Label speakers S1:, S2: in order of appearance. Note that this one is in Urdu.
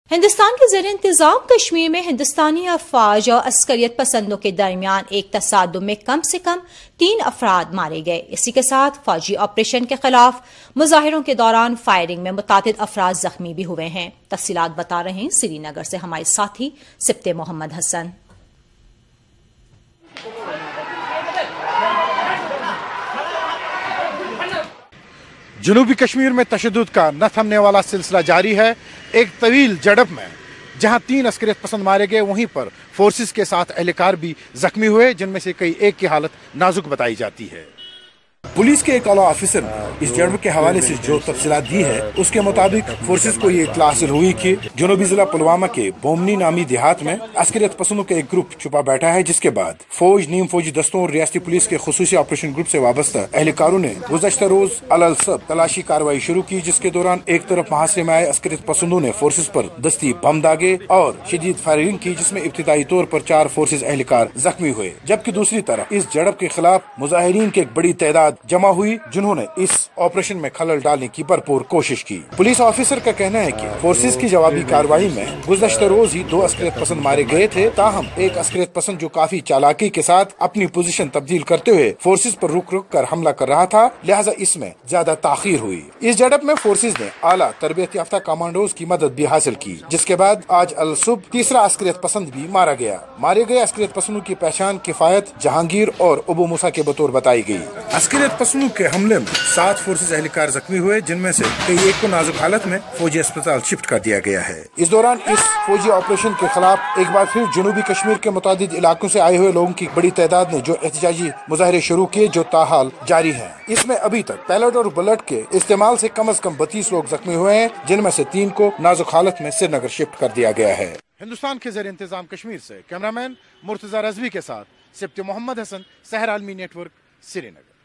S1: ہندوستان کے زیر انتظام کشمیر میں ہندوستانی افواج اور عسکریت پسندوں کے درمیان ایک تصادم میں کم سے کم 3 افراد مارے گئے۔ اسی کے ساتھ فوجی آپریشن کے خلاف مظاہروں کے دوران فائرنگ میں متعدد افراد زخمی بھی ہوئے ہیں۔ تفصیلات بتا رہے ہیں سری نگر سے ہمارے ساتھی سبت محمد حسن۔
S2: جنوبی کشمیر میں تشدد کا نہ تھمنے والا سلسلہ جاری ہے۔ ایک طویل جھڑپ میں جہاں 3 عسکریت پسند مارے گئے، وہیں پر فورسز کے ساتھ اہلکار بھی زخمی ہوئے، جن میں سے کئی ایک کی حالت نازک بتائی جاتی ہے۔
S3: پولیس کے ایک اعلیٰ آفیسر نے اس جھڑپ کے حوالے سے جو تفصیلات دی ہے، اس کے مطابق فورسز کو یہ اطلاع حاصل ہوئی کہ جنوبی ضلع پلوامہ کے بومنی نامی دیہات میں عسکریت پسندوں کا ایک گروپ چھپا بیٹھا ہے، جس کے بعد فوج، نیم فوجی دستوں اور ریاستی پولیس کے خصوصی آپریشن گروپ سے وابستہ اہلکاروں نے گزشتہ روز الصبح تلاشی کارروائی شروع کی، جس کے دوران ایک طرف محاصرے میں آئے عسکریت پسندوں نے فورسز پر دستی بم داغے اور شدید فائرنگ کی، جس میں ابتدائی طور پر 4 فورسز اہلکار زخمی ہوئے، جبکہ دوسری طرف اس جھڑپ کے خلاف مظاہرین کی ایک بڑی تعداد جمع ہوئی، جنہوں نے اس آپریشن میں خلل ڈالنے کی بھرپور کوشش کی۔ پولیس آفیسر کا کہنا ہے کہ فورسز کی جوابی کارروائی میں گزشتہ روز ہی 2 عسکریت پسند مارے گئے تھے، تاہم ایک عسکریت پسند جو کافی چالاکی کے ساتھ اپنی پوزیشن تبدیل کرتے ہوئے فورسز پر رک کر حملہ کر رہا تھا، لہٰذا اس میں زیادہ تاخیر ہوئی۔ اس جھڑپ میں فورسز نے اعلیٰ تربیت یافتہ کمانڈوز کی مدد بھی حاصل کی، جس کے بعد آج الصبح تیسرا عسکریت پسند بھی مارا گیا۔ مارے گئے عسکریت پسندوں کی پہچان کفایت، جہانگیر اور ابو موسیٰ کے بطور بتائی گئی۔ عسکریت پسندوں کے حملے میں 7 فورسز اہلکار زخمی ہوئے، جن میں سے کئی ایک کو نازک حالت میں فوجی اسپتال شفٹ کر دیا گیا ہے۔ اس دوران اس فوجی آپریشن کے خلاف ایک بار پھر جنوبی کشمیر کے متعدد علاقوں سے آئے ہوئے لوگوں کی بڑی تعداد نے جو احتجاجی مظاہرے شروع کیے، جو تاحال جاری ہیں۔ اس میں ابھی تک پیلٹ اور بلٹ کے استعمال سے کم از کم 32 لوگ زخمی ہوئے ہیں، جن میں سے 3 کو نازک حالت میں سری نگر شفٹ کر دیا گیا ہے۔
S2: ہندوستان کے زیر انتظام کشمیر سے کیمرہ مین مرتضی رضوی کے ساتھ سبت محمد حسن، سحر عالمی نیٹ ورک، سری نگر۔